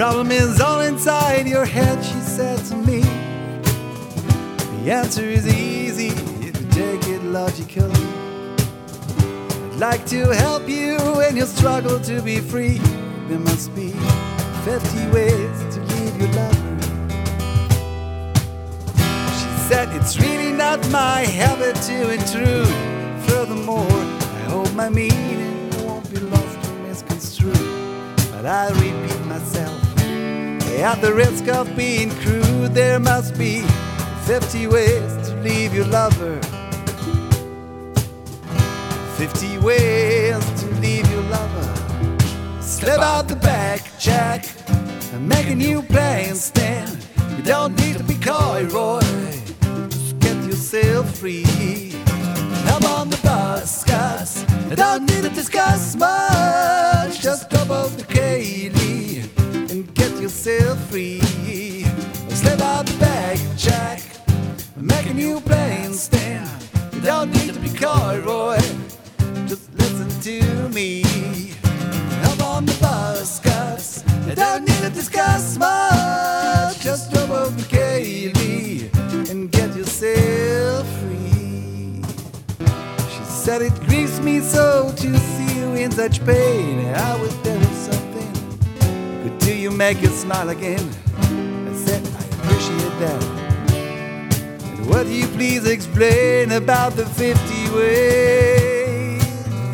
problem is all inside your head, she said to me. The answer is easy if you take it logically. I'd like to help you in your struggle to be free. There must be 50 ways to leave your lover. She said it's really not my habit to intrude. Furthermore, I hope my meaning won't be lost or misconstrued. But I'll repeat myself at the risk of being crude. There must be 50 ways to leave your lover. 50 ways to leave your lover. Slip out the back, Jack, and make a new plan stand. You don't need to be coy, Roy. Just get yourself free. Hop on the bus, cuz I don't need to discuss much. Just drop off the Kaylee and get yourself free. Slip out the back, Jack, and make a new plan stand. You don't need to be coy, Roy. Just listen to me. Hop on the bus, cuz I don't need to discuss much. Just drop off the Kaylee and get yourself free. She said it grieves me so to see you in such pain. I wish there was something could do you make you smile again. I said I appreciate that. And would you please explain about the 50 ways?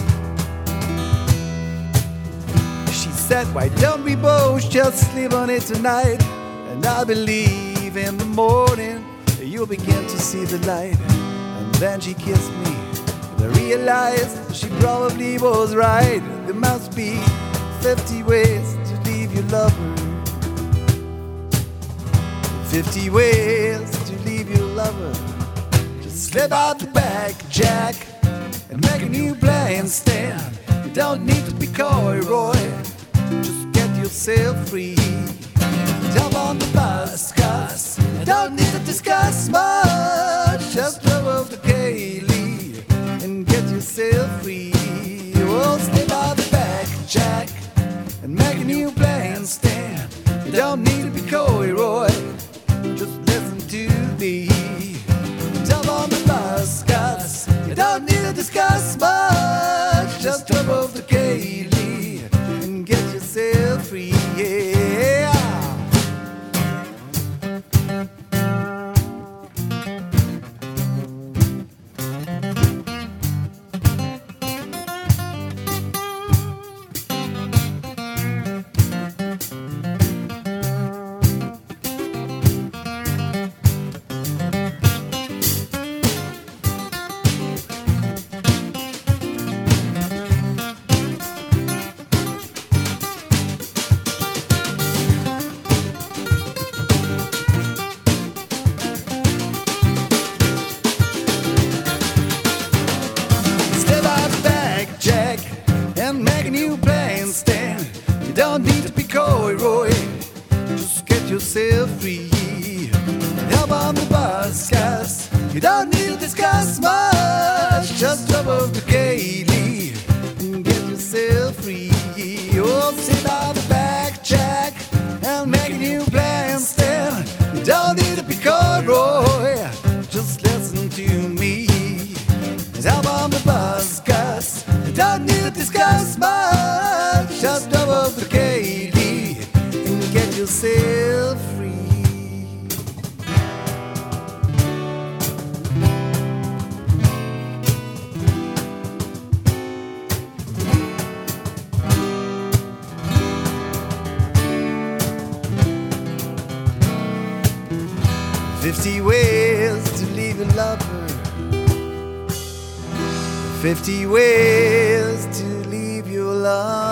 She said, why don't we both just sleep on it tonight? And I believe in the morning you'll begin to see the light. And then she kissed me, and I realized she probably was right. There must be 50 ways to leave your lover. 50 ways to leave your lover. Just slip out the back, Jack, and make a new plan stand. You don't need to be coy, Roy. Just get yourself free. Jump on the bus, cuz I don't need to discuss much. Just drop off the Kaylee and get yourself free. Oh, slip out the back, Jack, and make a new plan stand. You don't need to be coy, Roy. Just listen to me. Jump on the bus, cuz you don't need to discuss much. Just drop off the Kaylee and get yourself free. Yeah. 'cause you don't need to discuss much. Just drop off the Kaylee and get yourself free. Oh, sit on the back, Jack, and make a new plan stand. You don't need to be coy, Roy. Just listen to me. Hop on the bus, 'cause you don't need to discuss much. Just drop off the Kaylee and get yourself free. 50 ways to leave a lover. 50 ways to leave your love.